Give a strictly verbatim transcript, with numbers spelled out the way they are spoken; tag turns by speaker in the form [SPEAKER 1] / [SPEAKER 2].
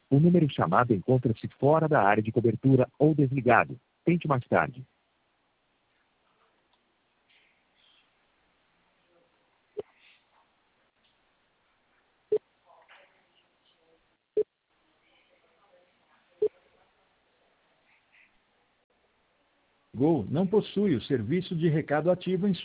[SPEAKER 1] O número chamado encontra-se fora da área de cobertura ou desligado. Tente mais tarde.
[SPEAKER 2] Gol não possui o serviço de recado ativo em sua